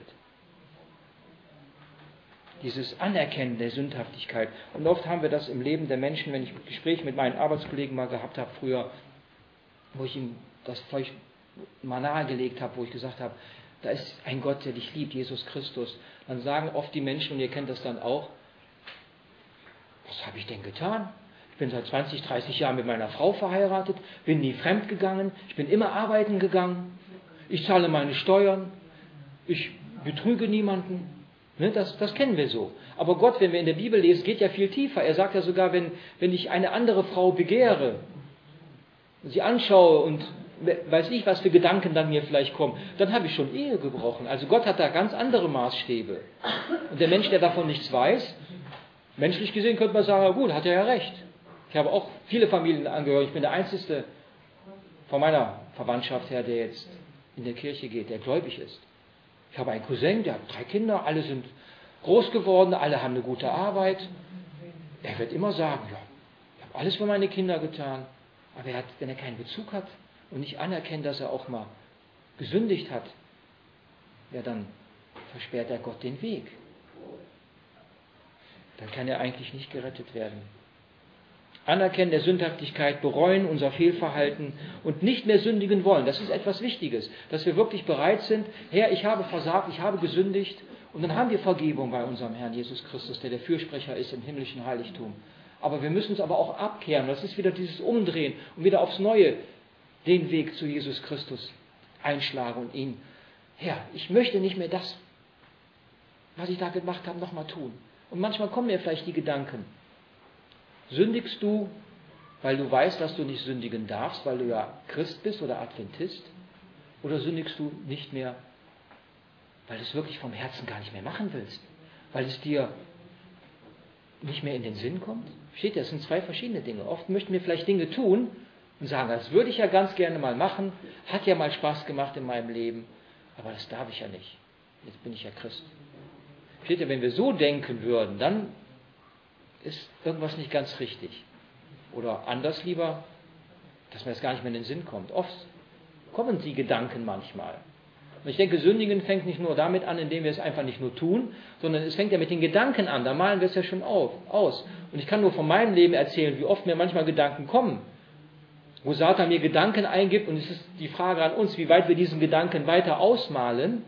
Dieses Anerkennen der Sündhaftigkeit. Und oft haben wir das im Leben der Menschen, wenn ich Gespräche mit meinen Arbeitskollegen mal gehabt habe früher, wo ich ihm das vielleicht mal nahegelegt habe, wo ich gesagt habe, da ist ein Gott, der dich liebt, Jesus Christus. Dann sagen oft die Menschen, und ihr kennt das dann auch, was habe ich denn getan? Ich bin seit zwanzig, dreißig Jahren mit meiner Frau verheiratet, bin nie fremd gegangen, ich bin immer arbeiten gegangen, ich zahle meine Steuern, ich betrüge niemanden. Ne, das, das kennen wir so. Aber Gott, wenn wir in der Bibel lesen, geht ja viel tiefer. Er sagt ja sogar, wenn, wenn ich eine andere Frau begehre, sie anschaue und weiß ich, was für Gedanken dann mir vielleicht kommen, dann habe ich schon Ehe gebrochen. Also Gott hat da ganz andere Maßstäbe. Und der Mensch, der davon nichts weiß, menschlich gesehen könnte man sagen, gut, hat er ja recht. Ich habe auch viele Familienangehörige. Ich bin der Einzige von meiner Verwandtschaft her, der jetzt in der Kirche geht, der gläubig ist. Ich habe einen Cousin, der hat drei Kinder, alle sind groß geworden, alle haben eine gute Arbeit. Er wird immer sagen, ja, ich habe alles für meine Kinder getan. Aber er hat, wenn er keinen Bezug hat und nicht anerkennt, dass er auch mal gesündigt hat, ja, dann versperrt er Gott den Weg. Dann kann er eigentlich nicht gerettet werden. Anerkennen der Sündhaftigkeit, bereuen unser Fehlverhalten und nicht mehr sündigen wollen. Das ist etwas Wichtiges, dass wir wirklich bereit sind, Herr, ich habe versagt, ich habe gesündigt, und dann haben wir Vergebung bei unserem Herrn Jesus Christus, der der Fürsprecher ist im himmlischen Heiligtum. Aber wir müssen uns aber auch abkehren. Das ist wieder dieses Umdrehen und wieder aufs Neue den Weg zu Jesus Christus einschlagen und ihn, Herr, ich möchte nicht mehr das, was ich da gemacht habe, nochmal tun. Und manchmal kommen mir vielleicht die Gedanken, sündigst du, weil du weißt, dass du nicht sündigen darfst, weil du ja Christ bist oder Adventist? Oder sündigst du nicht mehr, weil du es wirklich vom Herzen gar nicht mehr machen willst? Weil es dir nicht mehr in den Sinn kommt? Versteht ihr, das sind zwei verschiedene Dinge. Oft möchten wir vielleicht Dinge tun und sagen, das würde ich ja ganz gerne mal machen, hat ja mal Spaß gemacht in meinem Leben, aber das darf ich ja nicht. Jetzt bin ich ja Christ. Versteht ihr, wenn wir so denken würden, dann ist irgendwas nicht ganz richtig. Oder anders lieber, dass mir das gar nicht mehr in den Sinn kommt. Oft kommen die Gedanken manchmal. Und ich denke, Sündigen fängt nicht nur damit an, indem wir es einfach nicht nur tun, sondern es fängt ja mit den Gedanken an. Da malen wir es ja schon auf, aus. Und ich kann nur von meinem Leben erzählen, wie oft mir manchmal Gedanken kommen, wo Satan mir Gedanken eingibt, und es ist die Frage an uns, wie weit wir diesen Gedanken weiter ausmalen.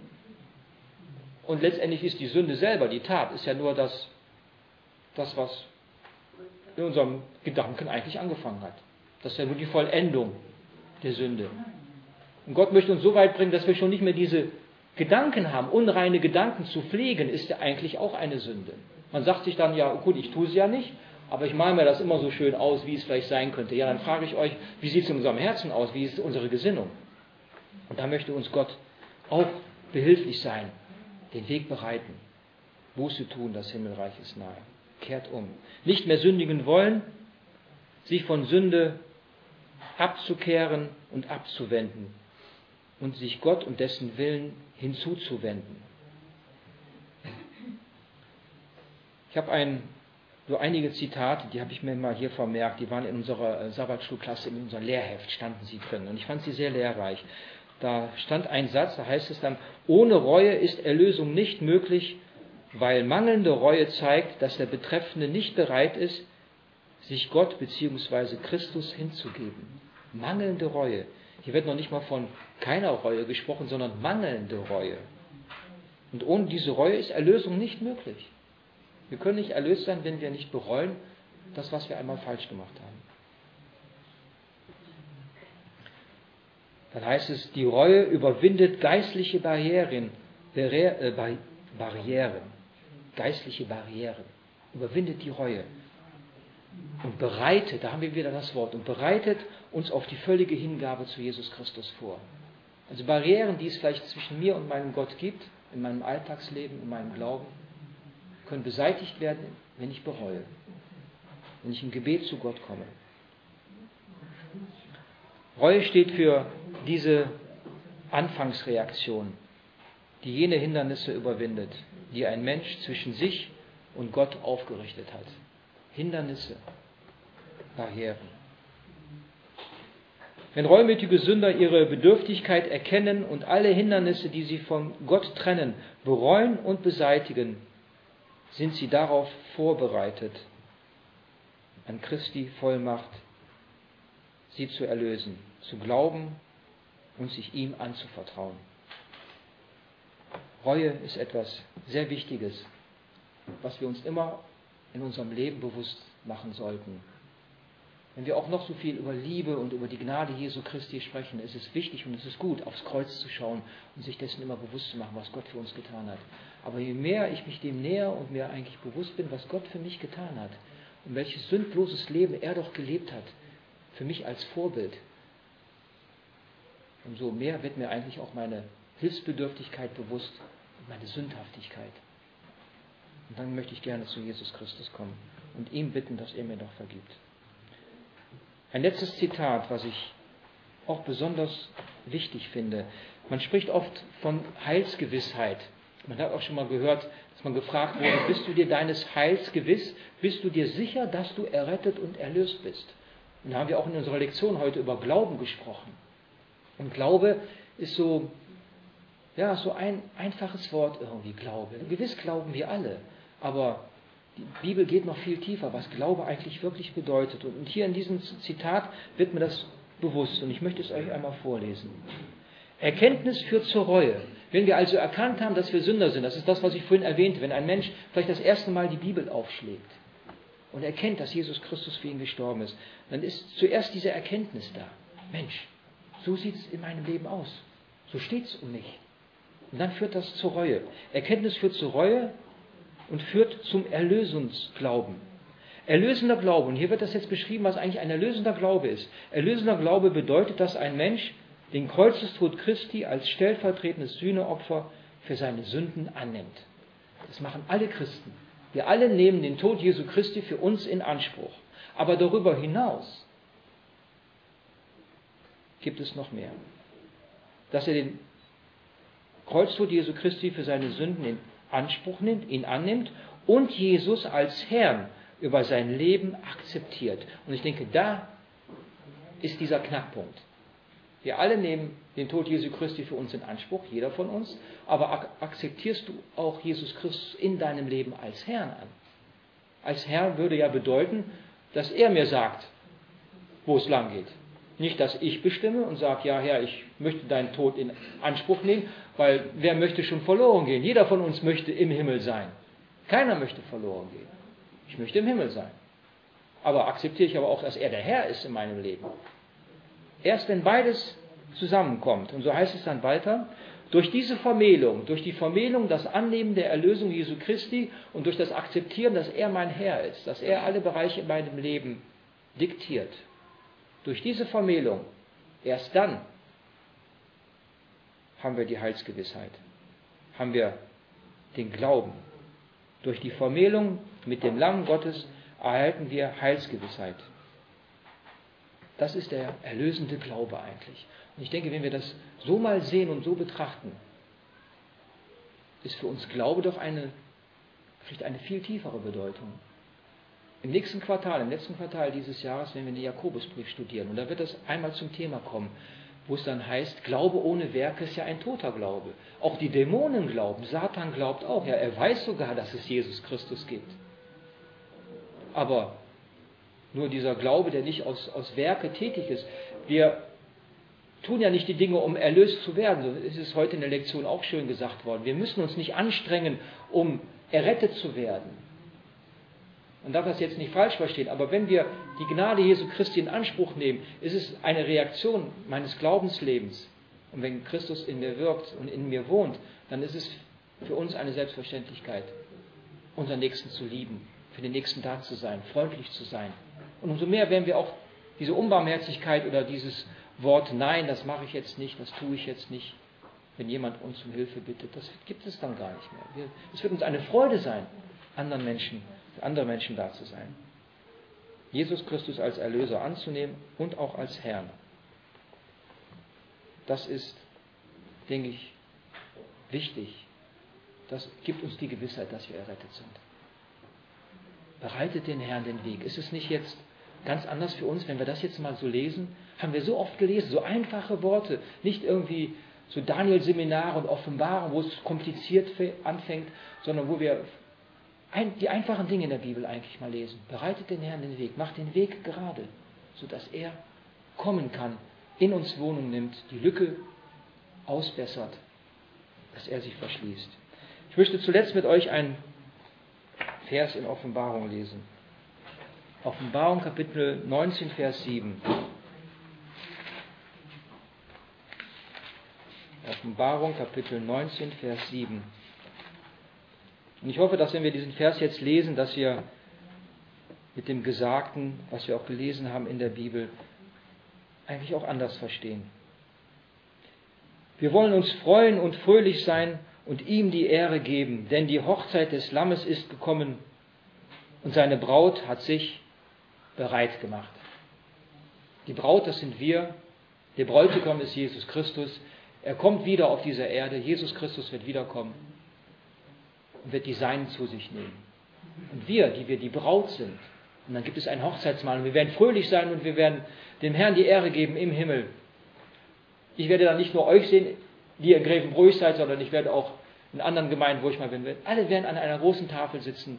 Und letztendlich ist die Sünde selber, die Tat, ist ja nur das, das, was in unserem Gedanken eigentlich angefangen hat. Das ist ja nur die Vollendung der Sünde. Und Gott möchte uns so weit bringen, dass wir schon nicht mehr diese Gedanken haben. Unreine Gedanken zu pflegen, ist ja eigentlich auch eine Sünde. Man sagt sich dann, ja gut, ich tue es ja nicht, aber ich male mir das immer so schön aus, wie es vielleicht sein könnte. Ja, dann frage ich euch, wie sieht es in unserem Herzen aus? Wie ist unsere Gesinnung? Und da möchte uns Gott auch behilflich sein, den Weg bereiten. Buße tun, das Himmelreich ist nahe. Kehrt um. Nicht mehr sündigen wollen, sich von Sünde abzukehren und abzuwenden und sich Gott und dessen Willen hinzuzuwenden. Ich habe ein, so einige Zitate, die habe ich mir mal hier vermerkt, die waren in unserer Sabbatschulklasse, in unserem Lehrheft standen sie drin und ich fand sie sehr lehrreich. Da stand ein Satz, da heißt es dann, ohne Reue ist Erlösung nicht möglich, weil mangelnde Reue zeigt, dass der Betreffende nicht bereit ist, sich Gott bzw. Christus hinzugeben. Mangelnde Reue. Hier wird noch nicht mal von keiner Reue gesprochen, sondern mangelnde Reue. Und ohne diese Reue ist Erlösung nicht möglich. Wir können nicht erlöst sein, wenn wir nicht bereuen, das, was wir einmal falsch gemacht haben. Dann heißt es, die Reue überwindet geistliche Barrieren, Barriere, äh, Barrieren, geistliche Barrieren, überwindet die Reue und bereitet, da haben wir wieder das Wort, und bereitet uns auf die völlige Hingabe zu Jesus Christus vor. Also Barrieren, die es vielleicht zwischen mir und meinem Gott gibt, in meinem Alltagsleben, in meinem Glauben, können beseitigt werden, wenn ich bereue, wenn ich im Gebet zu Gott komme. Reue steht für diese Anfangsreaktion, die jene Hindernisse überwindet, die ein Mensch zwischen sich und Gott aufgerichtet hat. Hindernisse, Barrieren. Wenn reumütige Sünder ihre Bedürftigkeit erkennen und alle Hindernisse, die sie von Gott trennen, bereuen und beseitigen, sind sie darauf vorbereitet, an Christi Vollmacht sie zu erlösen, zu glauben und sich ihm anzuvertrauen. Reue ist etwas sehr Wichtiges, was wir uns immer in unserem Leben bewusst machen sollten. Wenn wir auch noch so viel über Liebe und über die Gnade Jesu Christi sprechen, ist es wichtig und es ist gut, aufs Kreuz zu schauen und sich dessen immer bewusst zu machen, was Gott für uns getan hat. Aber je mehr ich mich dem näher und mir eigentlich bewusst bin, was Gott für mich getan hat und welches sündloses Leben er doch gelebt hat, für mich als Vorbild, umso mehr wird mir eigentlich auch meine Hilfsbedürftigkeit bewusst und meine Sündhaftigkeit. Und dann möchte ich gerne zu Jesus Christus kommen und ihm bitten, dass er mir doch vergibt. Ein letztes Zitat, was ich auch besonders wichtig finde. Man spricht oft von Heilsgewissheit. Man hat auch schon mal gehört, dass man gefragt wurde, bist du dir deines Heils gewiss? Bist du dir sicher, dass du errettet und erlöst bist? Und da haben wir auch in unserer Lektion heute über Glauben gesprochen. Und Glaube ist so Ja, so ein einfaches Wort irgendwie, Glaube. Gewiss glauben wir alle, aber die Bibel geht noch viel tiefer, was Glaube eigentlich wirklich bedeutet. Und hier in diesem Zitat wird mir das bewusst und ich möchte es euch einmal vorlesen. Erkenntnis führt zur Reue. Wenn wir also erkannt haben, dass wir Sünder sind, das ist das, was ich vorhin erwähnte, wenn ein Mensch vielleicht das erste Mal die Bibel aufschlägt und erkennt, dass Jesus Christus für ihn gestorben ist, dann ist zuerst diese Erkenntnis da. Mensch, so sieht es in meinem Leben aus. So steht es um mich. Und dann führt das zur Reue. Erkenntnis führt zur Reue und führt zum Erlösungsglauben. Erlösender Glaube, und hier wird das jetzt beschrieben, was eigentlich ein erlösender Glaube ist. Erlösender Glaube bedeutet, dass ein Mensch den Kreuzestod Christi als stellvertretendes Sühneopfer für seine Sünden annimmt. Das machen alle Christen. Wir alle nehmen den Tod Jesu Christi für uns in Anspruch. Aber darüber hinaus gibt es noch mehr. Dass er den Kreuztod Jesu Christi für seine Sünden in Anspruch nimmt, ihn annimmt und Jesus als Herrn über sein Leben akzeptiert. Und ich denke, da ist dieser Knackpunkt. Wir alle nehmen den Tod Jesu Christi für uns in Anspruch, jeder von uns, aber ak- akzeptierst du auch Jesus Christus in deinem Leben als Herrn an? Als Herr würde ja bedeuten, dass er mir sagt, wo es lang geht. Nicht, dass ich bestimme und sage, ja Herr, ich möchte deinen Tod in Anspruch nehmen, weil wer möchte schon verloren gehen? Jeder von uns möchte im Himmel sein. Keiner möchte verloren gehen. Ich möchte im Himmel sein. Aber akzeptiere ich aber auch, dass er der Herr ist in meinem Leben. Erst wenn beides zusammenkommt, und so heißt es dann weiter, durch diese Vermählung, durch die Vermählung, das Annehmen der Erlösung Jesu Christi und durch das Akzeptieren, dass er mein Herr ist, dass er alle Bereiche in meinem Leben diktiert, durch diese Vermählung, erst dann haben wir die Heilsgewissheit, haben wir den Glauben. Durch die Vermählung mit dem Lamm Gottes erhalten wir Heilsgewissheit. Das ist der erlösende Glaube eigentlich. Und ich denke, wenn wir das so mal sehen und so betrachten, ist für uns Glaube doch eine, kriegt eine viel tiefere Bedeutung. Im nächsten Quartal, im letzten Quartal dieses Jahres, werden wir den Jakobusbrief studieren. Und da wird das einmal zum Thema kommen, wo es dann heißt, Glaube ohne Werke ist ja ein toter Glaube. Auch die Dämonen glauben, Satan glaubt auch. Ja, er weiß sogar, dass es Jesus Christus gibt. Aber nur dieser Glaube, der nicht aus, aus Werke tätig ist. Wir tun ja nicht die Dinge, um erlöst zu werden. So ist es heute in der Lektion auch schön gesagt worden. Wir müssen uns nicht anstrengen, um errettet zu werden. Man darf das jetzt nicht falsch verstehen, aber wenn wir die Gnade Jesu Christi in Anspruch nehmen, ist es eine Reaktion meines Glaubenslebens. Und wenn Christus in mir wirkt und in mir wohnt, dann ist es für uns eine Selbstverständlichkeit, unseren Nächsten zu lieben, für den Nächsten da zu sein, freundlich zu sein. Und umso mehr werden wir auch diese Unbarmherzigkeit oder dieses Wort, nein, das mache ich jetzt nicht, das tue ich jetzt nicht, wenn jemand uns um Hilfe bittet, das gibt es dann gar nicht mehr. Wir, es wird uns eine Freude sein, anderen Menschen, für andere Menschen da zu sein. Jesus Christus als Erlöser anzunehmen und auch als Herrn. Das ist, denke ich, wichtig. Das gibt uns die Gewissheit, dass wir errettet sind. Bereitet den Herrn den Weg. Ist es nicht jetzt ganz anders für uns, wenn wir das jetzt mal so lesen? Haben wir so oft gelesen, so einfache Worte, nicht irgendwie so Daniel-Seminare und Offenbarung, wo es kompliziert anfängt, sondern wo wir ein, die einfachen Dinge in der Bibel eigentlich mal lesen. Bereitet den Herrn den Weg, macht den Weg gerade, sodass er kommen kann, in uns Wohnung nimmt, die Lücke ausbessert, dass er sich verschließt. Ich möchte zuletzt mit euch einen Vers in Offenbarung lesen. Offenbarung Kapitel neunzehn, Vers sieben. Offenbarung Kapitel neunzehn, Vers sieben. Und ich hoffe, dass wenn wir diesen Vers jetzt lesen, dass wir mit dem Gesagten, was wir auch gelesen haben in der Bibel, eigentlich auch anders verstehen. Wir wollen uns freuen und fröhlich sein und ihm die Ehre geben, denn die Hochzeit des Lammes ist gekommen und seine Braut hat sich bereit gemacht. Die Braut, das sind wir, der Bräutigam ist Jesus Christus. Er kommt wieder auf diese Erde, Jesus Christus wird wiederkommen und wird die Seinen zu sich nehmen. Und wir, die wir die Braut sind, und dann gibt es ein Hochzeitsmahl und wir werden fröhlich sein und wir werden dem Herrn die Ehre geben im Himmel. Ich werde dann nicht nur euch sehen, die in Grevenbroich seid, sondern ich werde auch in anderen Gemeinden, wo ich mal bin, alle werden an einer großen Tafel sitzen,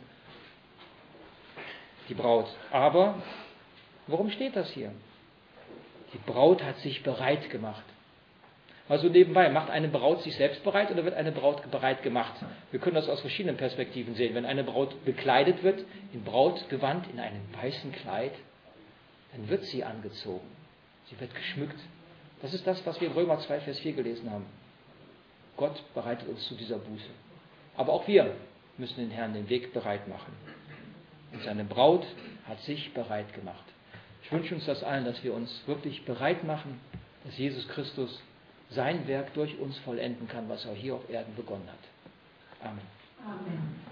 die Braut. Aber, warum steht das hier? Die Braut hat sich bereit gemacht. Also nebenbei, macht eine Braut sich selbst bereit oder wird eine Braut bereit gemacht? Wir können das aus verschiedenen Perspektiven sehen. Wenn eine Braut bekleidet wird, in Brautgewand, in einem weißen Kleid, dann wird sie angezogen. Sie wird geschmückt. Das ist das, was wir in Römer zwei, Vers vier gelesen haben. Gott bereitet uns zu dieser Buße. Aber auch wir müssen den Herrn den Weg bereit machen. Und seine Braut hat sich bereit gemacht. Ich wünsche uns das allen, dass wir uns wirklich bereit machen, dass Jesus Christus sein Werk durch uns vollenden kann, was er hier auf Erden begonnen hat. Amen. Amen.